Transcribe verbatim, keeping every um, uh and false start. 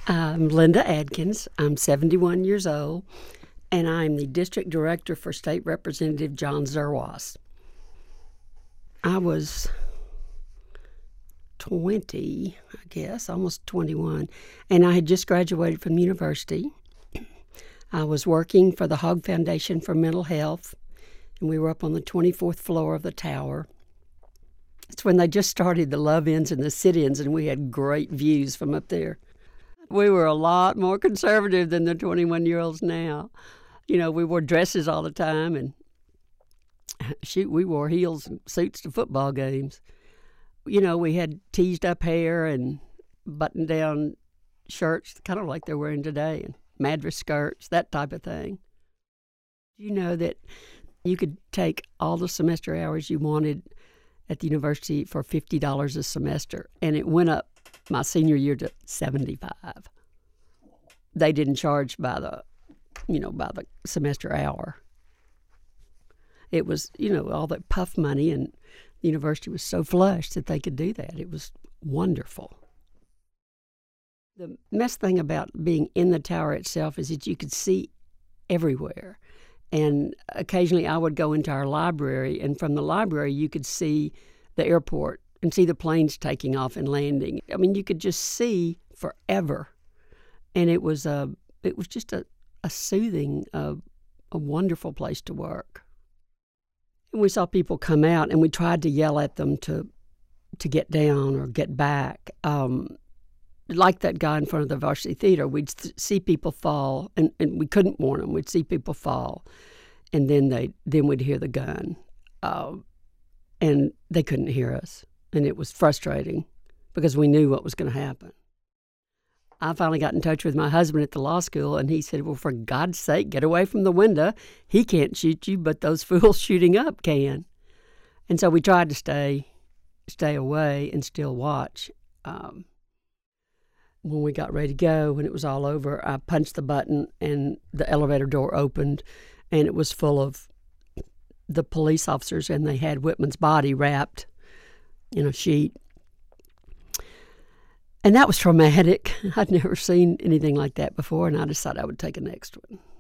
I'm Linda Adkins. I'm seventy-one years old, and I'm the District Director for State Representative John Zerwas. I was twenty, I guess, almost twenty-one, and I had just graduated from university. I was working for the Hogg Foundation for Mental Health, and we were up on the twenty-fourth floor of the tower. It's when they just started the Love-Ins and the Sit-Ins, and we had great views from up there. We were a lot more conservative than the twenty-one-year-olds now. You know, we wore dresses all the time, and shoot, we wore heels and suits to football games. You know, we had teased-up hair and button-down shirts, kind of like they're wearing today, and madras skirts, that type of thing. You know that you could take all the semester hours you wanted at the university for fifty dollars a semester, and it went up my senior year to seventy-five. They didn't charge by the, you know, by the semester hour. It was, you know, all that puff money, and the university was so flush that they could do that. It was wonderful. The best thing about being in the tower itself is that you could see everywhere. And occasionally I would go into our library, and from the library you could see the airport and see the planes taking off and landing. I mean, you could just see forever. And it was a, it was just a, a soothing, a, a wonderful place to work. And we saw people come out, and we tried to yell at them to to get down or get back. Um, like that guy in front of the Varsity Theater, we'd th- see people fall, and, and we couldn't warn them. We'd see people fall, and then they then we'd hear the gun, uh, and they couldn't hear us. And it was frustrating because we knew what was going to happen. I finally got in touch with my husband at the law school, and he said, well, for God's sake, get away from the window. He can't shoot you, but those fools shooting up can. And so we tried to stay stay away and still watch. Um, when we got ready to go, when it was all over, I punched the button, and the elevator door opened, and it was full of the police officers, and they had Whitman's body wrapped in a sheet. And that was traumatic. I'd never seen anything like that before, and I decided I would take a next one.